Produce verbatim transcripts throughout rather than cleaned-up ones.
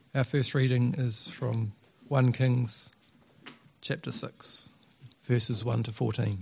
Our first reading is from First Kings chapter six, verses one to fourteen.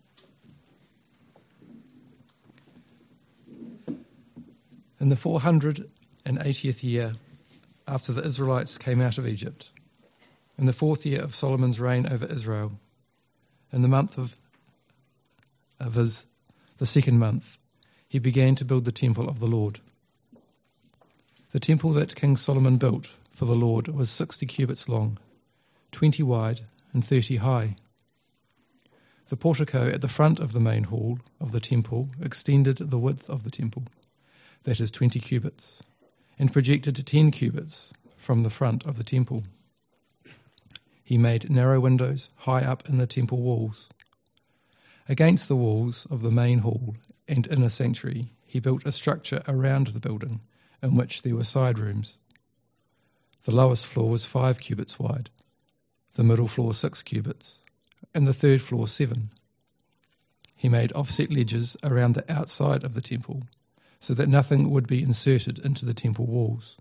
In the four hundred eightieth year after the Israelites came out of Egypt, in the fourth year of Solomon's reign over Israel, in the month of, of his, the second month, he began to build the temple of the Lord. The temple that King Solomon built for the Lord was sixty cubits long, twenty wide, and thirty high. The portico at the front of the main hall of the temple extended the width of the temple, that is twenty cubits, and projected ten cubits from the front of the temple. He made narrow windows high up in the temple walls. Against the walls of the main hall and inner sanctuary, he built a structure around the building, in which there were side rooms. The lowest floor was five cubits wide, the middle floor six cubits, and the third floor seven. He made offset ledges around the outside of the temple, so that nothing would be inserted into the temple walls.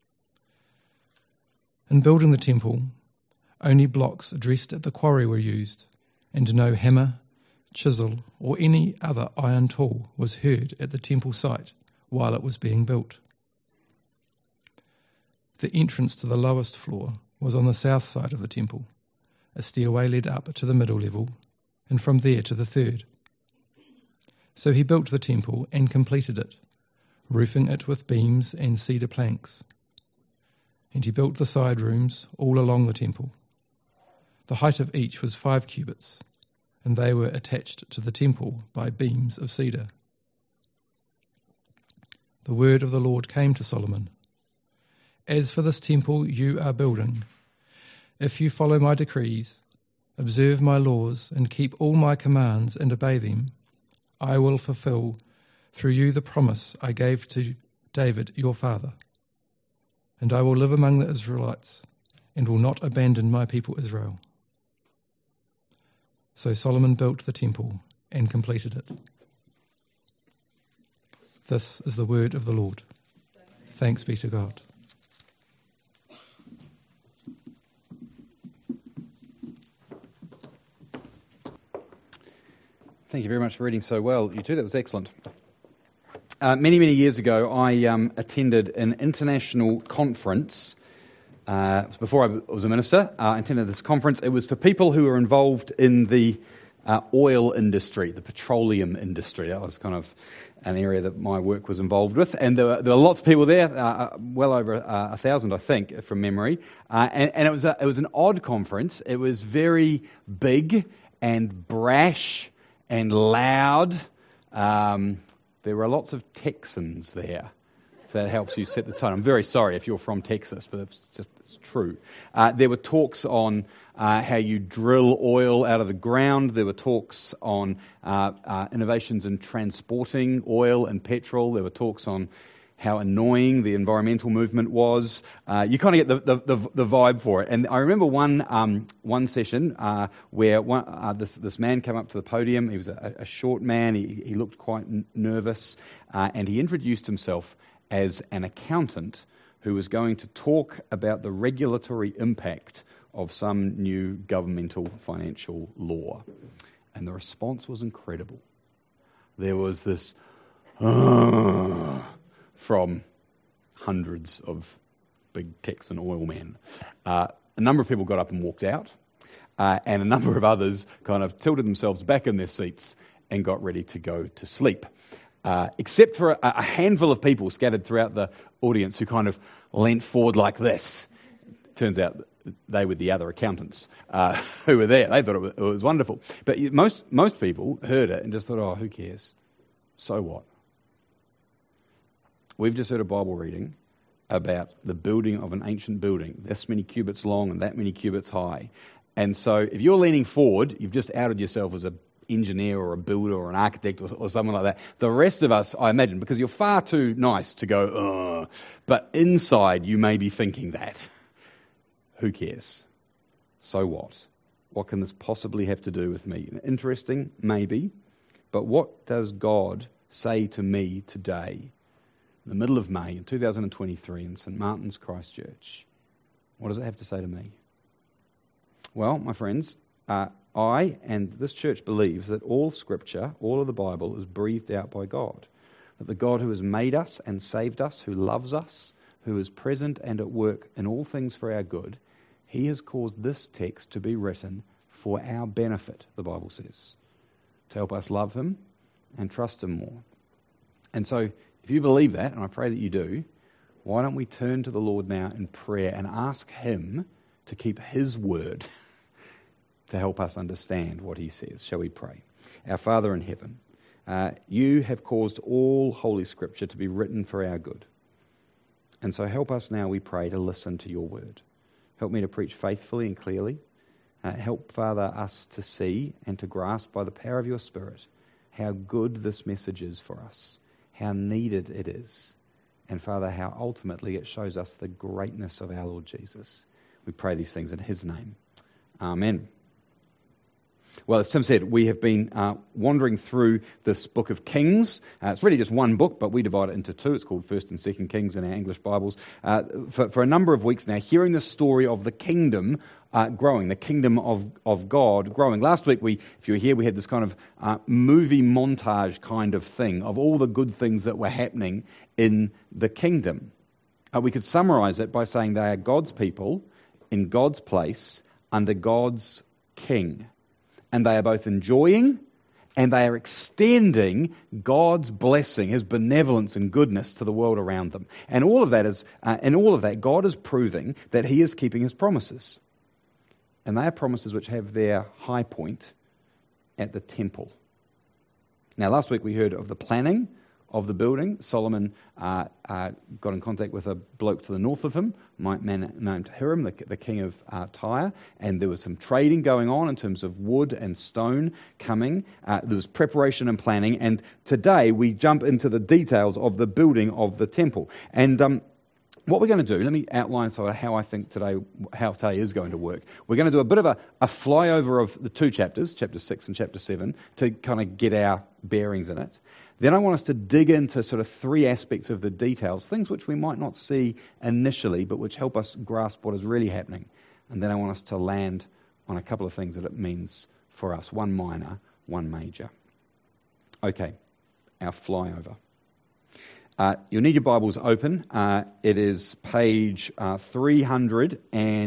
In building the temple, only blocks dressed at the quarry were used, and no hammer, chisel, or any other iron tool was heard at the temple site while it was being built. The entrance to the lowest floor was on the south side of the temple. A stairway led up to the middle level, and from there to the third. So he built the temple and completed it, roofing it with beams and cedar planks. And he built the side rooms all along the temple. The height of each was five cubits, and they were attached to the temple by beams of cedar. The word of the Lord came to Solomon. As for this temple you are building, if you follow my decrees, observe my laws, and keep all my commands and obey them, I will fulfill through you the promise I gave to David your father. And I will live among the Israelites, and will not abandon my people Israel. So Solomon built the temple and completed it. This is the word of the Lord. Thanks be to God. Thank you very much for reading so well, you two. That was excellent. Uh, many, many years ago, I um, attended an international conference. Uh, before I was a minister, uh, I attended this conference. It was for people who were involved in the uh, oil industry, the petroleum industry. That was kind of an area that my work was involved with. And there were, there were lots of people there, uh, well over uh, a thousand, I think, from memory. Uh, and, and it was a, it was an odd conference. It was very big and brash and loud. Um, there were lots of Texans there. If that helps you set the tone. I'm very sorry if you're from Texas, but it's just it's true. Uh, there were talks on uh, how you drill oil out of the ground. There were talks on uh, uh, innovations in transporting oil and petrol. There were talks on how annoying the environmental movement was. Uh, you kind of get the, the, the, the vibe for it. And I remember one um, one session uh, where one, uh, this this man came up to the podium. He was a, a short man. He, he looked quite n- nervous. Uh, and he introduced himself as an accountant who was going to talk about the regulatory impact of some new governmental financial law. And the response was incredible. There was this... Uh, from hundreds of big Texan oil men. Uh, a number of people got up and walked out, uh, and a number of others kind of tilted themselves back in their seats and got ready to go to sleep. Uh, except for a, a handful of people scattered throughout the audience who kind of leant forward like this. Turns out they were the other accountants uh, who were there. They thought it was, it was wonderful. But most most people heard it and just thought, oh, who cares? So what? We've just heard a Bible reading about the building of an ancient building, this many cubits long and that many cubits high. And so if you're leaning forward, you've just outed yourself as an engineer or a builder or an architect or, or someone like that. The rest of us, I imagine, because you're far too nice to go, ugh, but inside you may be thinking that. Who cares? So what? What can this possibly have to do with me? Interesting, maybe, but what does God say to me today in the middle of May in two thousand twenty-three in St Martin's Christchurch. What does it have to say to me? Well, my friends, uh, I and this church believes that all Scripture, all of the Bible, is breathed out by God. That the God who has made us and saved us, who loves us, who is present and at work in all things for our good, He has caused this text to be written for our benefit, the Bible says, to help us love Him and trust Him more. And so, if you believe that, and I pray that you do, why don't we turn to the Lord now in prayer and ask Him to keep His word to help us understand what He says. Shall we pray? Our Father in heaven, uh, You have caused all Holy Scripture to be written for our good. And so help us now, we pray, to listen to Your word. Help me to preach faithfully and clearly. Uh, help, Father, us to see and to grasp by the power of Your Spirit how good this message is for us, how needed it is, and, Father, how ultimately it shows us the greatness of our Lord Jesus. We pray these things in His name. Amen. Well, as Tim said, we have been uh, wandering through this book of Kings. Uh, it's really just one book, but we divide it into two. It's called First and Second Kings in our English Bibles. Uh, for, for a number of weeks now, hearing the story of the kingdom uh, growing, the kingdom of, of God growing. Last week, we, if you were here, we had this kind of uh, movie montage kind of thing of all the good things that were happening in the kingdom. Uh, we could summarize it by saying they are God's people in God's place under God's king. And they are both enjoying and they are extending God's blessing, His benevolence and goodness to the world around them. And all of that is, uh, and all of that, God is proving that He is keeping His promises. And they are promises which have their high point at the temple. Now, last week we heard of the planning of the building. Solomon uh, uh, got in contact with a bloke to the north of him, a man named Hiram, the, the king of uh, Tyre, and there was some trading going on in terms of wood and stone coming. Uh, there was preparation and planning, and today we jump into the details of the building of the temple. And um, what we're going to do, let me outline sort of how I think today, how today is going to work. We're going to do a bit of a, a flyover of the two chapters, chapter six and chapter seven, to kind of get our bearings in it. Then I want us to dig into sort of three aspects of the details, things which we might not see initially, but which help us grasp what is really happening. And then I want us to land on a couple of things that it means for us, one minor, one major. Okay, our flyover. Uh, you'll need your Bibles open. Uh, it is page uh, three hundred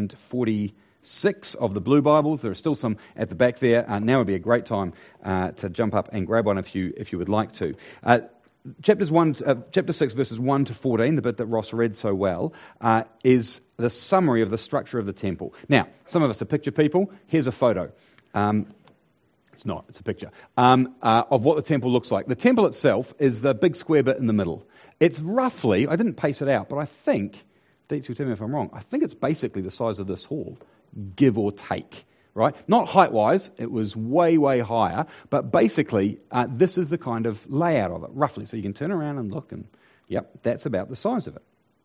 forty-six of the Blue Bibles. There are still some at the back there. Uh, now would be a great time uh, to jump up and grab one if you if you would like to. Uh, chapters one, uh, chapter six, verses one to fourteen, the bit that Ross read so well, uh, is the summary of the structure of the temple. Now, some of us are picture people. Here's a photo. Um, It's not, it's a picture, um, uh, of what the temple looks like. The temple itself is the big square bit in the middle. It's roughly, I didn't pace it out, but I think, Deets will tell me if I'm wrong, I think it's basically the size of this hall, give or take, right? Not height-wise, it was way, way higher, but basically uh, this is the kind of layout of it, roughly. So you can turn around and look and, yep, that's about the size of it.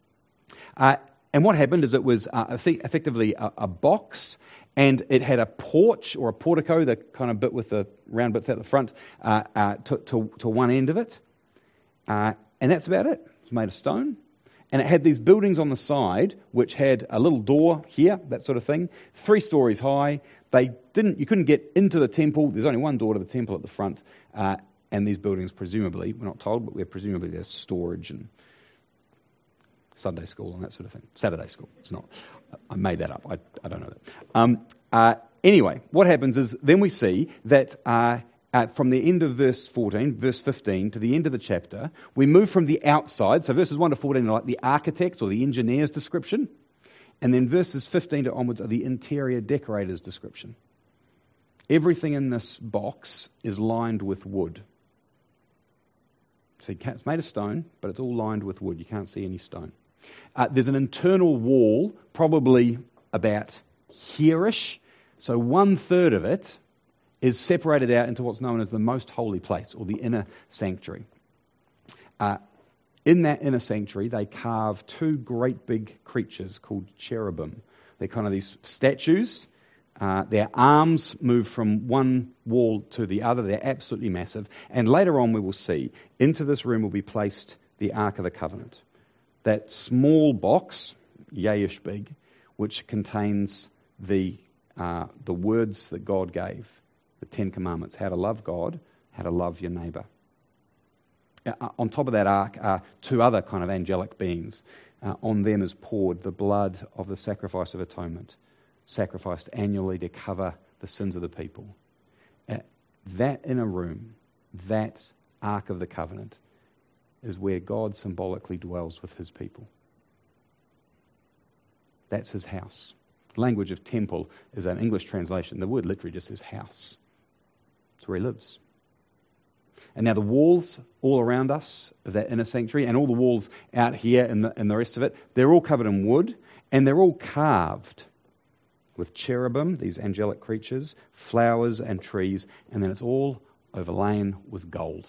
Uh, and what happened is it was uh, effectively a, a box, and it had a porch or a portico, the kind of bit with the round bits out the front, uh, uh, to, to, to one end of it. Uh, and that's about it. It was made of stone. And it had these buildings on the side, which had a little door here, that sort of thing, three stories high. They didn't, you couldn't get into the temple. There's only one door to the temple at the front. Uh, and these buildings, presumably, we're not told, but we're presumably there's storage and Sunday school and that sort of thing. Saturday school. It's not. I made that up. I, I don't know that. Um, uh, anyway, what happens is then we see that uh, uh, from the end of verse fourteen, verse fifteen, to the end of the chapter, we move from the outside. So verses one to fourteen are like the architect's or the engineer's description. And then verses fifteen to onwards are the interior decorator's description. Everything in this box is lined with wood. So you can't, it's made of stone, but it's all lined with wood. You can't see any stone. Uh, there's an internal wall, probably about here-ish. So one third of it is separated out into what's known as the most holy place, or the inner sanctuary. Uh, in that inner sanctuary, they carve two great big creatures called cherubim. They're kind of these statues. Uh, their arms move from one wall to the other. They're absolutely massive. And later on we will see, into this room will be placed the Ark of the Covenant. That small box, yayish big, which contains the uh, the words that God gave, the Ten Commandments, how to love God, how to love your neighbour. Uh, on top of that ark are two other kind of angelic beings. Uh, on them is poured the blood of the sacrifice of atonement, sacrificed annually to cover the sins of the people. Uh, that inner room, that Ark of the Covenant, is where God symbolically dwells with his people. That's his house. The language of temple is an English translation. The word literally just says house. It's where he lives. And now the walls all around us of that inner sanctuary and all the walls out here and the, and the rest of it, they're all covered in wood and they're all carved with cherubim, these angelic creatures, flowers and trees, and then it's all overlain with gold.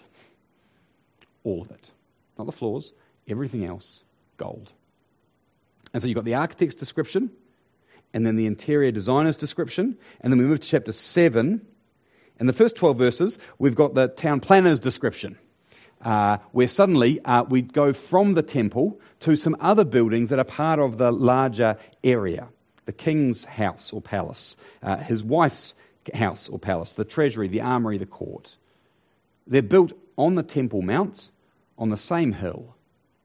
All of it. Not the floors, everything else, gold. And so you've got the architect's description, and then the interior designer's description, and then we move to chapter seven. In the first twelve verses, we've got the town planner's description, uh, where suddenly uh, we go from the temple to some other buildings that are part of the larger area. The king's house or palace, uh, his wife's house or palace, the treasury, the armory, the court. They're built on the Temple Mount, on the same hill.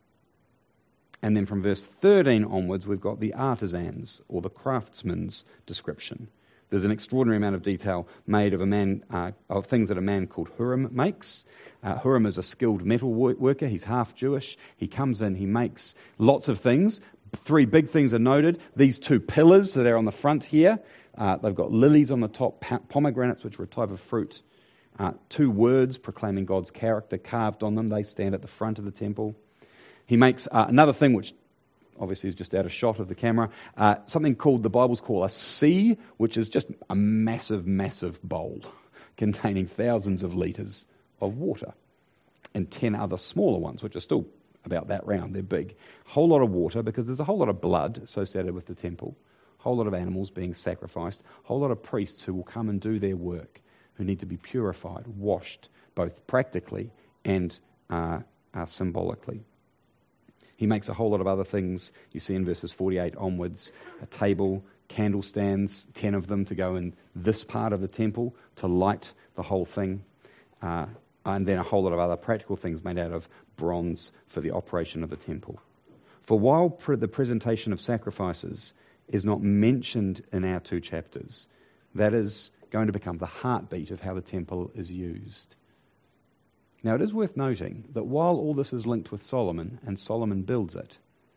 And then from verse thirteen onwards, we've got the artisans or the craftsman's description. There's an extraordinary amount of detail made of a man, uh, of things that a man called Huram makes. Uh, Huram is a skilled metal worker. He's half Jewish. He comes in, he makes lots of things. Three big things are noted. These two pillars that are on the front here, uh, they've got lilies on the top, pomegranates, which are a type of fruit. Uh, two words proclaiming God's character carved on them. They stand at the front of the temple. He makes uh, another thing which obviously is just out of shot of the camera, uh, something called, the Bible's call a sea, which is just a massive, massive bowl containing thousands of litres of water, and ten other smaller ones, which are still about that round. They're big. A whole lot of water, because there's a whole lot of blood associated with the temple, a whole lot of animals being sacrificed, a whole lot of priests who will come and do their work, who need to be purified, washed, both practically and uh, uh, symbolically. He makes a whole lot of other things. You see in verses forty-eight onwards, a table, candle stands, ten of them to go in this part of the temple to light the whole thing. Uh, and then a whole lot of other practical things made out of bronze for the operation of the temple. For while pre- the presentation of sacrifices is not mentioned in our two chapters, that is going to become the heartbeat of how the temple is used. Now, it is worth noting that while all this is linked with Solomon, and Solomon builds it,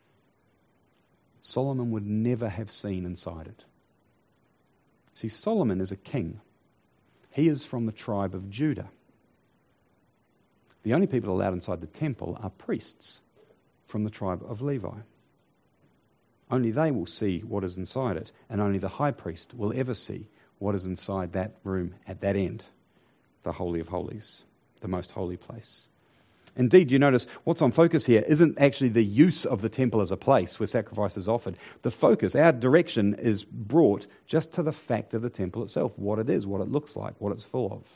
Solomon would never have seen inside it. See, Solomon is a king. He is from the tribe of Judah. The only people allowed inside the temple are priests from the tribe of Levi. Only they will see what is inside it, and only the high priest will ever see what is inside that room at that end, the Holy of Holies, the most holy place. Indeed, you notice what's on focus here isn't actually the use of the temple as a place where sacrifice is offered. The focus, our direction, is brought just to the fact of the temple itself, what it is, what it looks like, what it's full of.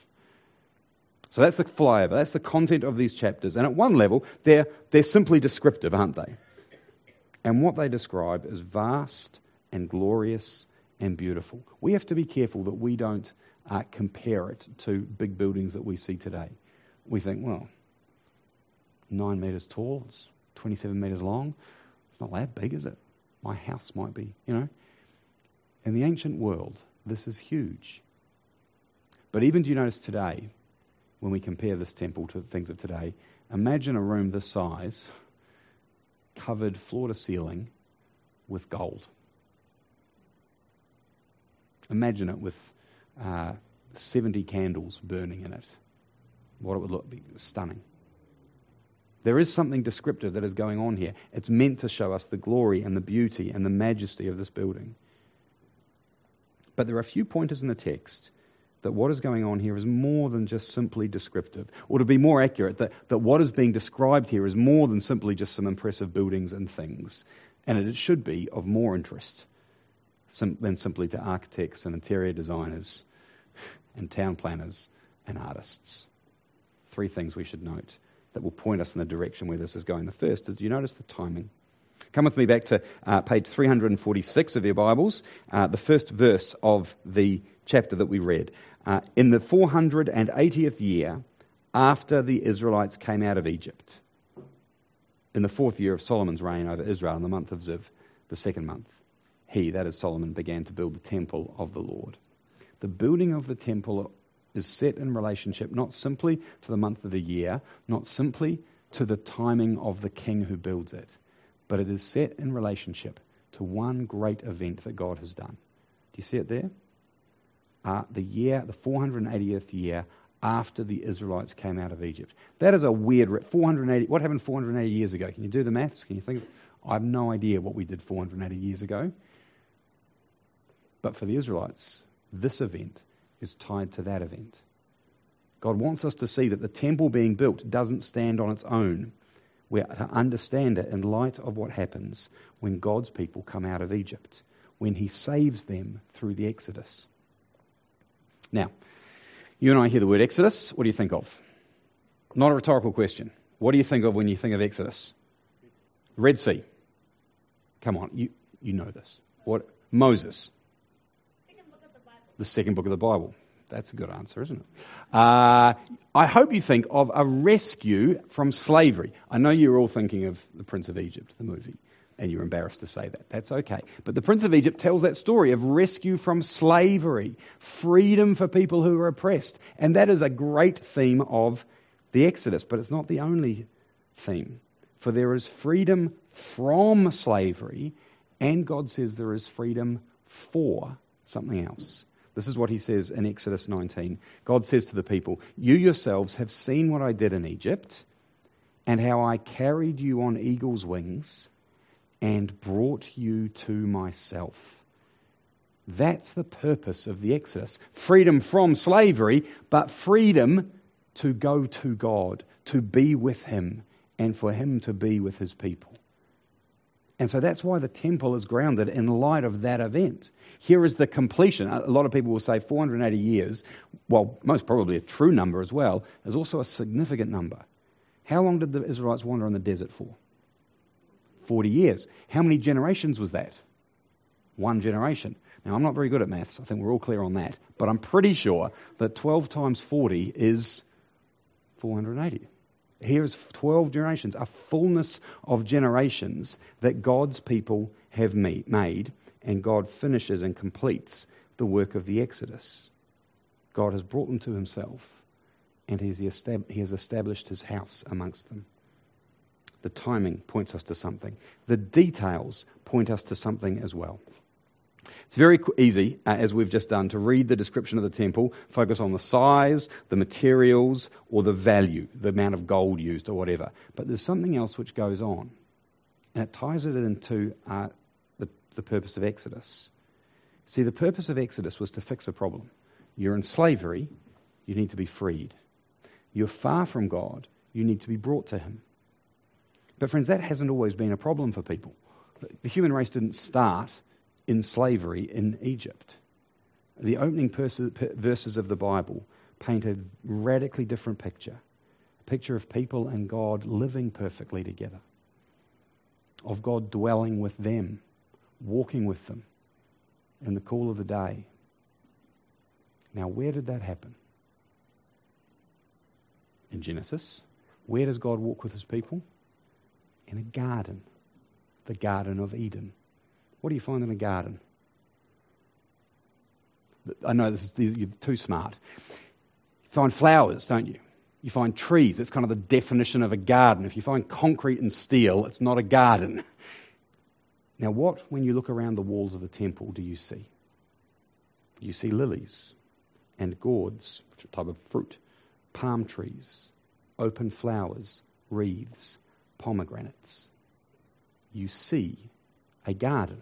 So that's the flyover, that's the content of these chapters. And at one level, they're, they're simply descriptive, aren't they? And what they describe is vast and glorious and beautiful. We have to be careful that we don't uh, compare it to big buildings that we see today. We think, well, nine metres tall, it's twenty-seven metres long. It's not that big, is it? My house might be, you know. In the ancient world, this is huge. But even do you notice today, when we compare this temple to things of today, imagine a room this size, covered floor to ceiling with gold. Imagine it with uh, seventy candles burning in it. What it would look like, stunning. There is something descriptive that is going on here. It's meant to show us the glory and the beauty and the majesty of this building. But there are a few pointers in the text that what is going on here is more than just simply descriptive. Or to be more accurate, that, that what is being described here is more than simply just some impressive buildings and things. And it should be of more interest sim- than simply to architects and interior designers and town planners and artists. Three things we should note. that will point us in the direction where this is going. The first is, do you notice the timing? Come with me back to uh, page three hundred forty-six of your Bibles, uh, the first verse of the chapter that we read. Uh, in the four hundred eightieth year after the Israelites came out of Egypt, in the fourth year of Solomon's reign over Israel, in the month of Ziv, the second month, he, that is Solomon, began to build the temple of the Lord. The building of the temple is set in relationship not simply to the month of the year, not simply to the timing of the king who builds it, but it is set in relationship to one great event that God has done. Do you see it there? Uh, the year, the four hundred eightieth year after the Israelites came out of Egypt. That is a weird, re- four hundred eighty, what happened four hundred eighty years ago? Can you do the maths? Can you think? Of, I have no idea what we did four hundred eighty years ago. But for the Israelites, this event is tied to that event. God wants us to see that the temple being built doesn't stand on its own. We are to understand it in light of what happens when God's people come out of Egypt, when he saves them through the Exodus. Now, you and I hear the word Exodus. What do you think of? Not a rhetorical question. What do you think of when you think of Exodus? Red Sea. Come on, you, you know this. What? Moses. Second book of the Bible. The second book of the Bible. That's a good answer, isn't it? Uh, I hope you think of a rescue from slavery. I know you're all thinking of The Prince of Egypt, the movie, and you're embarrassed to say that. That's okay. But The Prince of Egypt tells that story of rescue from slavery, freedom for people who are oppressed. And that is a great theme of the Exodus, but it's not the only theme. For there is freedom from slavery, and God says there is freedom for something else. This is what he says in Exodus nineteen. God says to the people, you yourselves have seen what I did in Egypt, and how I carried you on eagle's wings and brought you to myself. That's the purpose of the Exodus. Freedom from slavery, but freedom to go to God, to be with him, and for him to be with his people. And so that's why the temple is grounded in light of that event. Here is the completion. A lot of people will say four hundred eighty years, well, most probably a true number as well, is also a significant number. How long did the Israelites wander in the desert for? forty years. How many generations was that? One generation. Now, I'm not very good at maths. I think we're all clear on that. But I'm pretty sure that twelve times forty is four hundred eighty. Here's twelve generations, a fullness of generations that God's people have made, and God finishes and completes the work of the Exodus. God has brought them to himself, and he has established his house amongst them. The timing points us to something. The details point us to something as well. It's very easy, uh, as we've just done, to read the description of the temple, focus on the size, the materials, or the value, the amount of gold used or whatever. But there's something else which goes on, and it ties it into uh, the, the purpose of Exodus. See, the purpose of Exodus was to fix a problem. You're in slavery, you need to be freed. You're far from God, you need to be brought to him. But friends, that hasn't always been a problem for people. The human race didn't start in slavery in Egypt. The opening verses of the Bible paint a radically different picture. A picture of people and God living perfectly together. Of God dwelling with them, walking with them in the cool of the day. Now, where did that happen? In Genesis. Where does God walk with his people? In a garden. The Garden of Eden. What do you find in a garden? I know this is, you're too smart. You find flowers, don't you? You find trees. That's kind of the definition of a garden. If you find concrete and steel, it's not a garden. Now, what, when you look around the walls of the temple, do you see? You see lilies and gourds, which are a type of fruit, palm trees, open flowers, wreaths, pomegranates. You see a garden.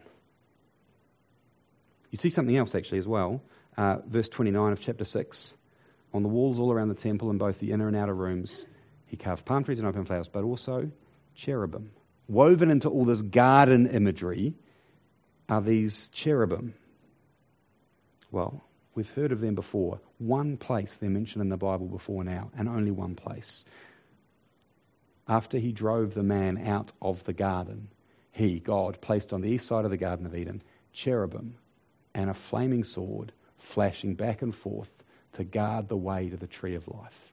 You see something else actually as well. Uh, verse twenty-nine of chapter six. On the walls all around the temple in both the inner and outer rooms, he carved palm trees and open flowers, but also cherubim. Woven into all this garden imagery are these cherubim. Well, we've heard of them before. One place they're mentioned in the Bible before now, and only one place. after he drove the man out of the garden, he, God, placed on the east side of the Garden of Eden cherubim and a flaming sword flashing back and forth to guard the way to the tree of life.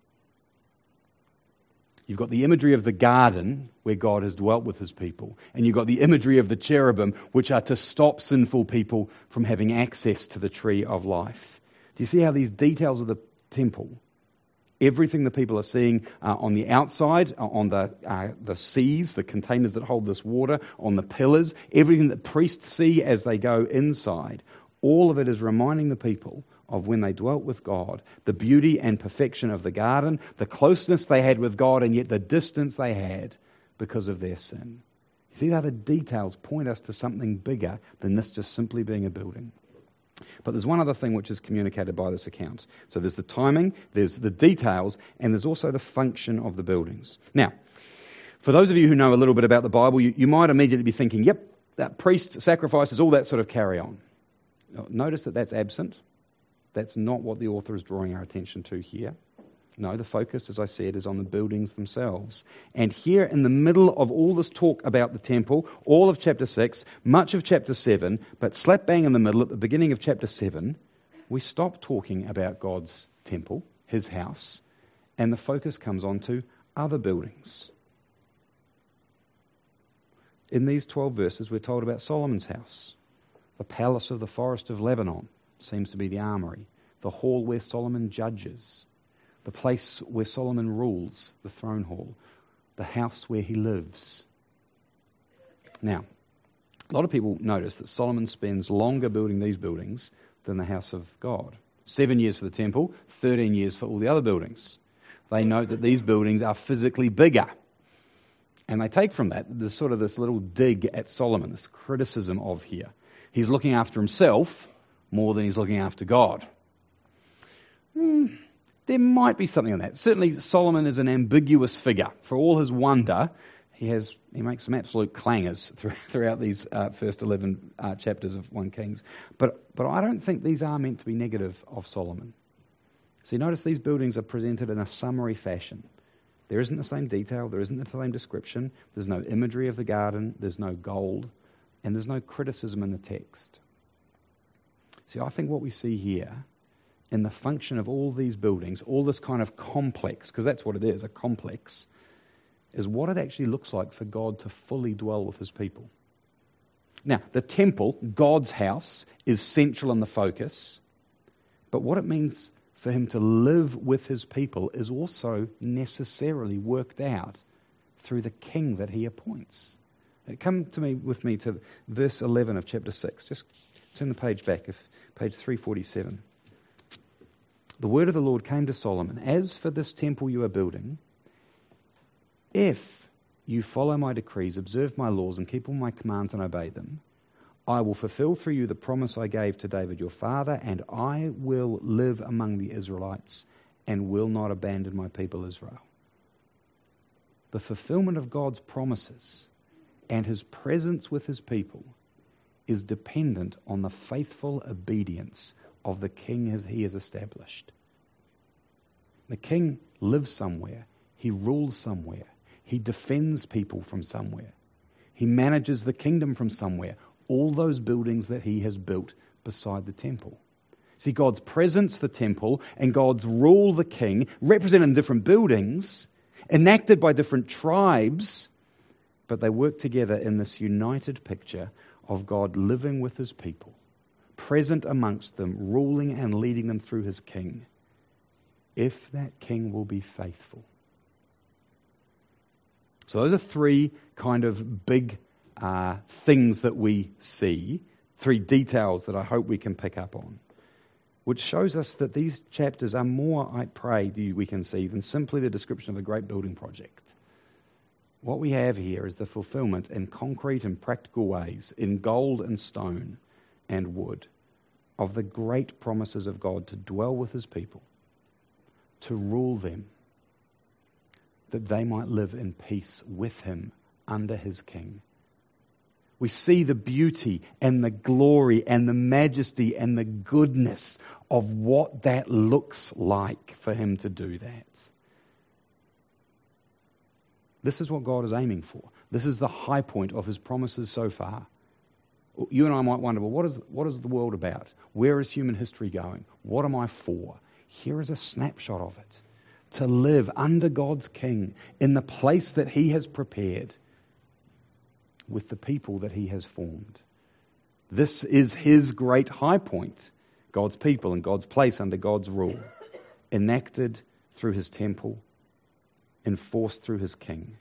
You've got the imagery of the garden where God has dwelt with his people, and you've got the imagery of the cherubim, which are to stop sinful people from having access to the tree of life. Do you see how these details of the temple, everything the people are seeing uh, on the outside, uh, on the uh, the seas, the containers that hold this water, on the pillars, everything that priests see as they go inside, all of it is reminding the people of when they dwelt with God, the beauty and perfection of the garden, the closeness they had with God, and yet the distance they had because of their sin. You see how the details point us to something bigger than this just simply being a building. But there's one other thing which is communicated by this account. So there's the timing, there's the details, and there's also the function of the buildings. Now, for those of you who know a little bit about the Bible, you, you might immediately be thinking, yep, that priest, sacrifices, all that sort of carry on. Notice that that's absent. That's not what the author is drawing our attention to here. No, the focus, as I said, is on the buildings themselves. And here in the middle of all this talk about the temple, all of chapter six, much of chapter seven, but slap bang in the middle at the beginning of chapter seven, we stop talking about God's temple, his house, and the focus comes on to other buildings. In these twelve verses, we're told about Solomon's house, the palace of the forest of Lebanon. Seems to be the armory, the hall where Solomon judges, the place where Solomon rules, the throne hall, the house where he lives. Now, a lot of people notice that Solomon spends longer building these buildings than the house of God. Seven years for the temple, thirteen years for all the other buildings. They note that these buildings are physically bigger. And they take from that, there's sort of this little dig at Solomon, this criticism of here. He's looking after himself more than he's looking after God. Hmm, there might be something on that. Certainly Solomon is an ambiguous figure. For all his wonder, he has he makes some absolute clangers through, throughout these uh, first eleven uh, chapters of First Kings. But, but I don't think these are meant to be negative of Solomon. See, notice these buildings are presented in a summary fashion. There isn't the same detail, there isn't the same description, there's no imagery of the garden, there's no gold, and there's no criticism in the text. See, I think what we see here in the function of all these buildings, all this kind of complex, because that's what it is, a complex, is what it actually looks like for God to fully dwell with his people. Now, the temple, God's house, is central in the focus, but what it means for him to live with his people is also necessarily worked out through the king that he appoints. Come to me with me to verse eleven of chapter six. Just turn the page back, if page three forty-seven. The word of the Lord came to Solomon, as for this temple you are building, if you follow my decrees, observe my laws, and keep all my commands and obey them, I will fulfill through you the promise I gave to David your father, and I will live among the Israelites and will not abandon my people Israel. The fulfillment of God's promises and his presence with his people is dependent on the faithful obedience of the king as he is established. The king lives somewhere. He rules somewhere. He defends people from somewhere. He manages the kingdom from somewhere. All those buildings that he has built beside the temple. See, God's presence, the temple, and God's rule, the king, represented in different buildings, enacted by different tribes, but they work together in this united picture of God living with his people, present amongst them, ruling and leading them through his king, if that king will be faithful. So those are three kind of big uh, things that we see, three details that I hope we can pick up on, which shows us that these chapters are more, I pray, we can see, than simply the description of a great building project. What we have here is the fulfillment in concrete and practical ways, in gold and stone and wood, of the great promises of God to dwell with his people, to rule them, that they might live in peace with him under his king. We see the beauty and the glory and the majesty and the goodness of what that looks like for him to do that. This is what God is aiming for. This is the high point of his promises so far. You and I might wonder, well, what is, what is the world about? Where is human history going? What am I for? Here is a snapshot of it. To live under God's King in the place that he has prepared with the people that he has formed. This is his great high point. God's people and God's place under God's rule. Enacted through his temple. Enforced through his King.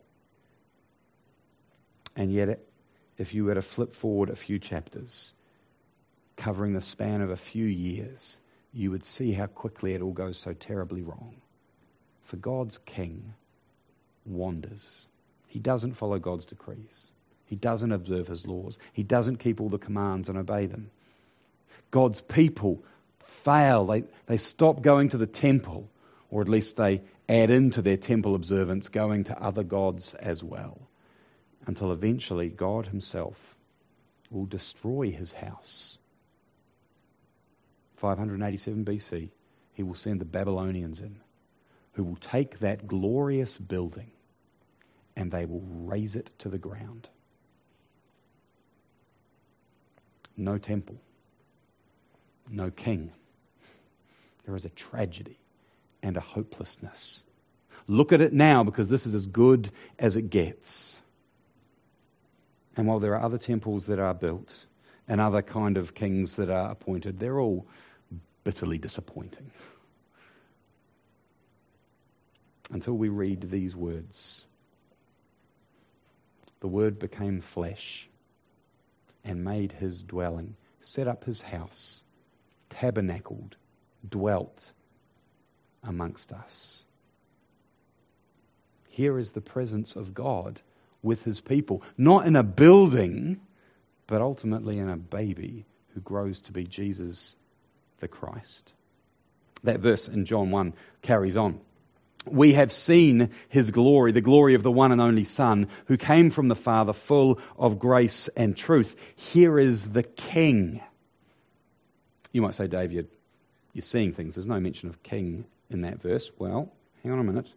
And yet, if you were to flip forward a few chapters, covering the span of a few years, you would see how quickly it all goes so terribly wrong. For God's King wanders. He doesn't follow God's decrees. He doesn't observe his laws. He doesn't keep all the commands and obey them. God's people fail. They, they stop going to the temple, or at least they add into their temple observance going to other gods as well, until eventually God himself will destroy his house. five eighty-seven B C, he will send the Babylonians in, who will take that glorious building and they will raze it to the ground. No temple, no king. There is a tragedy and a hopelessness. Look at it now, because this is as good as it gets. And while there are other temples that are built and other kind of kings that are appointed, they're all bitterly disappointing. Until we read these words. The Word became flesh and made his dwelling, set up his house, tabernacled, dwelt amongst us. Here is the presence of God with his people, not in a building, but ultimately in a baby who grows to be Jesus the Christ. That verse in John one carries on. We have seen his glory, the glory of the one and only Son, who came from the Father, full of grace and truth. Here is the King. You might say, Dave, you're, you're seeing things. There's no mention of king in that verse. Well, hang on a minute.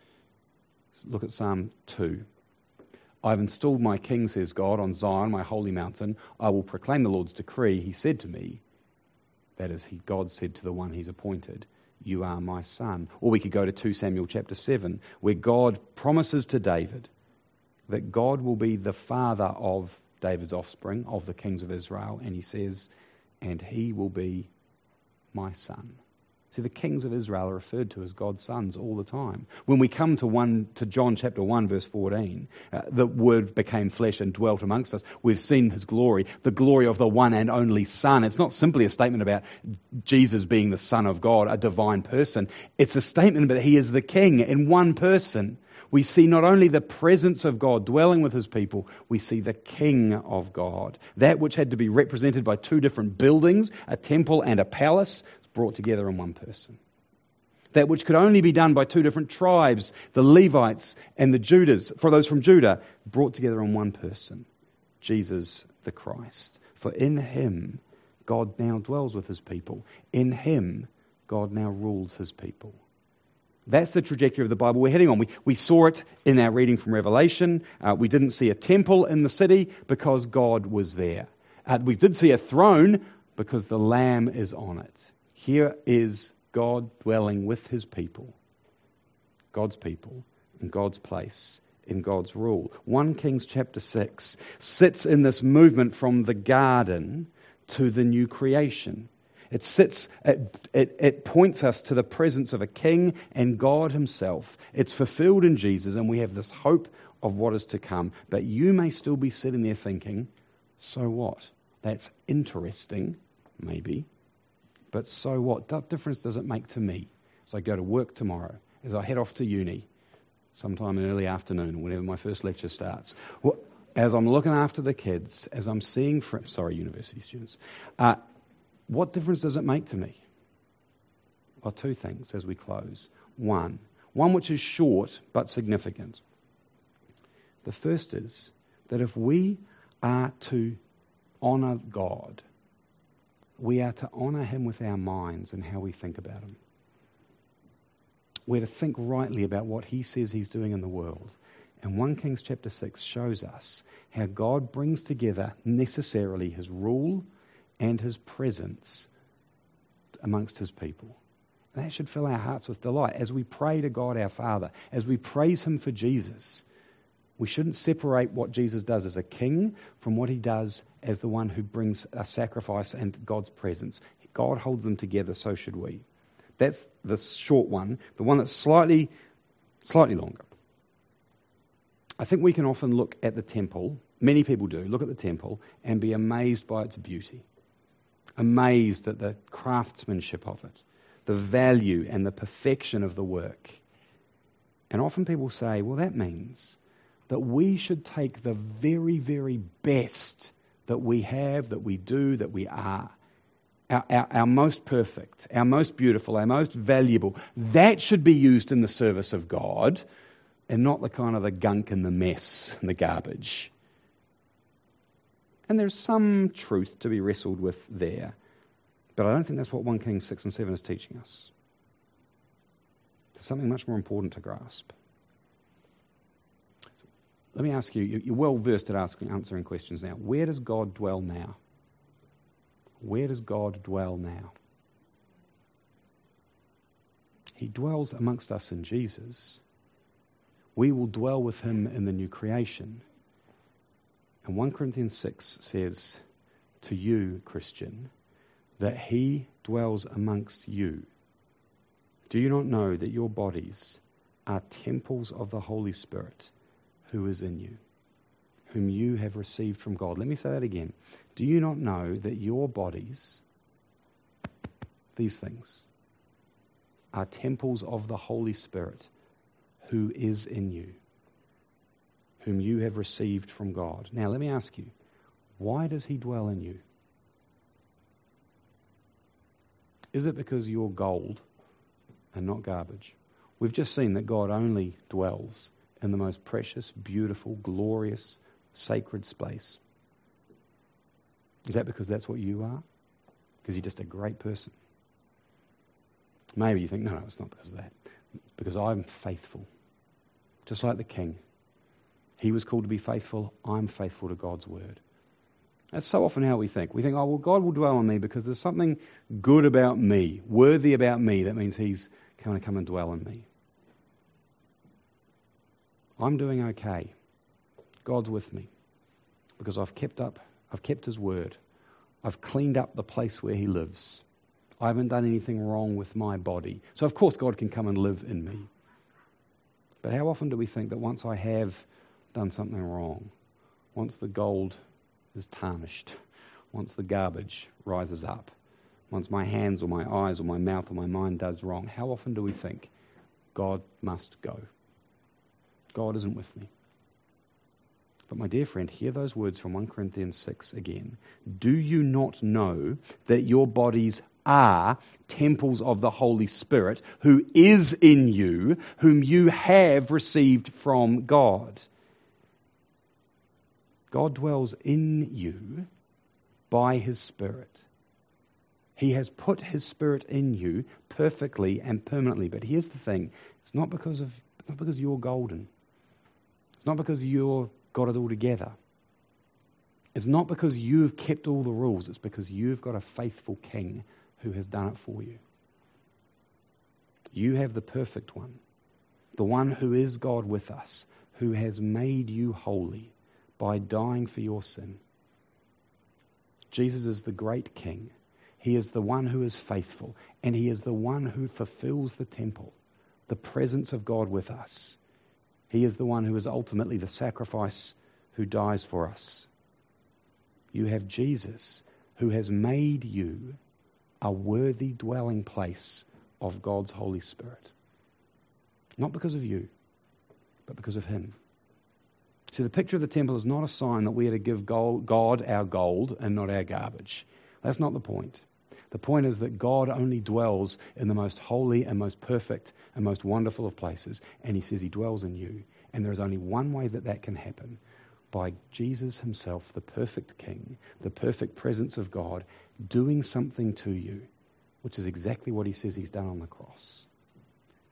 Look at Psalm two. I've installed my king, says God, on Zion, my holy mountain. I will proclaim the Lord's decree. He said to me, that is, he, God said to the one he's appointed, you are my son. Or we could go to two Samuel chapter seven, where God promises to David that God will be the father of David's offspring, of the kings of Israel. And he says, and he will be my son. See, the kings of Israel are referred to as God's sons all the time. When we come to one to John chapter one, verse fourteen, uh, the Word became flesh and dwelt amongst us. We've seen his glory, the glory of the one and only Son. It's not simply a statement about Jesus being the Son of God, a divine person. It's a statement that he is the King in one person. We see not only the presence of God dwelling with his people, we see the King of God. That which had to be represented by two different buildings, a temple and a palace, brought together in one person. That which could only be done by two different tribes, the Levites and the Judas, for those from Judah, brought together in one person, Jesus the Christ. For in him, God now dwells with his people. In him, God now rules his people. That's the trajectory of the Bible we're heading on. We, we saw it in our reading from Revelation. Uh, we didn't see a temple in the city because God was there. Uh, we did see a throne because the Lamb is on it. Here is God dwelling with his people, God's people, in God's place, in God's rule. First Kings chapter six sits in this movement from the garden to the new creation. It sits, it, it, it points us to the presence of a king and God himself. It's fulfilled in Jesus, and we have this hope of what is to come. But you may still be sitting there thinking, so what? That's interesting, maybe. But so what? What difference does it make to me as I go to work tomorrow, as I head off to uni, sometime in the early afternoon, whenever my first lecture starts? Well, as I'm looking after the kids, as I'm seeing, friends, sorry, university students, uh, what difference does it make to me? Well, two things as we close. One, one which is short but significant. The first is that if we are to honour God, we are to honour him with our minds and how we think about him. We're to think rightly about what he says he's doing in the world. And First Kings chapter six shows us how God brings together necessarily his rule and his presence amongst his people. And that should fill our hearts with delight. As we pray to God our Father, as we praise him for Jesus, we shouldn't separate what Jesus does as a king from what he does as the one who brings a sacrifice and God's presence. God holds them together, so should we. That's the short one. The one that's slightly, slightly longer. I think we can often look at the temple, many people do, look at the temple and be amazed by its beauty. Amazed at the craftsmanship of it, the value and the perfection of the work. And often people say, well, that means that we should take the very, very best that we have, that we do, that we are, our, our, our most perfect, our most beautiful, our most valuable, that should be used in the service of God, and not the kind of the gunk and the mess and the garbage. And there's some truth to be wrestled with there, but I don't think that's what First Kings six and seven is teaching us. There's something much more important to grasp. Let me ask you, you're well versed at asking, answering questions now. Where does God dwell now? Where does God dwell now? He dwells amongst us in Jesus. We will dwell with him in the new creation. And First Corinthians six says to you, Christian, that he dwells amongst you. Do you not know that your bodies are temples of the Holy Spirit who is in you, whom you have received from God? Let me say that again. Do you not know that your bodies, these things, are temples of the Holy Spirit who is in you, whom you have received from God? Now let me ask you, why does he dwell in you? Is it because you're gold and not garbage? We've just seen that God only dwells in the most precious, beautiful, glorious, sacred space. Is that because that's what you are? Because you're just a great person? Maybe you think, no, no, it's not because of that. Because I'm faithful. Just like the king. He was called to be faithful. I'm faithful to God's word. That's so often how we think. We think, oh, well, God will dwell on me because there's something good about me, worthy about me. That means he's going to come and dwell in me. I'm doing okay. God's with me because I've kept up, I've kept his word. I've cleaned up the place where he lives. I haven't done anything wrong with my body. So of course God can come and live in me. But how often do we think that once I have done something wrong, once the gold is tarnished, once the garbage rises up, once my hands or my eyes or my mouth or my mind does wrong, how often do we think God must go? God isn't with me. But my dear friend, hear those words from First Corinthians six again. Do you not know that your bodies are temples of the Holy Spirit who is in you, whom you have received from God? God dwells in you by his Spirit. He has put his Spirit in you perfectly and permanently. But here's the thing. It's not because of not because you're golden. It's not because you've got it all together. It's not because you've kept all the rules. It's because you've got a faithful king who has done it for you. You have the perfect one, the one who is God with us, who has made you holy by dying for your sin. Jesus is the great king. He is the one who is faithful, and he is the one who fulfills the temple, the presence of God with us. He is the one who is ultimately the sacrifice who dies for us. You have Jesus who has made you a worthy dwelling place of God's Holy Spirit. Not because of you, but because of him. See, the picture of the temple is not a sign that we are to give God our gold and not our garbage. That's not the point. The point is that God only dwells in the most holy and most perfect and most wonderful of places. And he says he dwells in you. And there is only one way that that can happen. By Jesus himself, the perfect King, the perfect presence of God, doing something to you, which is exactly what he says he's done on the cross.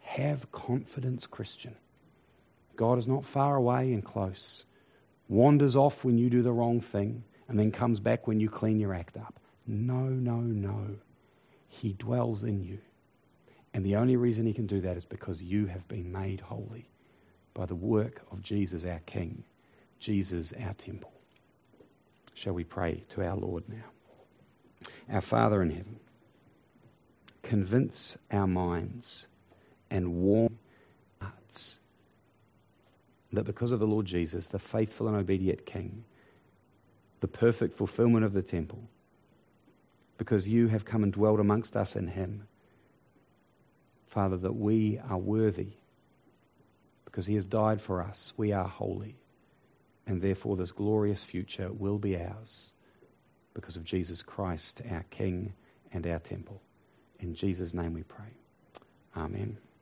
Have confidence, Christian. God is not far away and close. Wanders off when you do the wrong thing and then comes back when you clean your act up. No, no, no. He dwells in you. And the only reason he can do that is because you have been made holy by the work of Jesus, our King, Jesus, our temple. Shall we pray to our Lord now? Our Father in heaven, convince our minds and warm hearts that because of the Lord Jesus, the faithful and obedient King, the perfect fulfillment of the temple, because you have come and dwelled amongst us in him, Father, that we are worthy because he has died for us. We are holy, and therefore this glorious future will be ours because of Jesus Christ, our King and our temple. In Jesus' name we pray. Amen.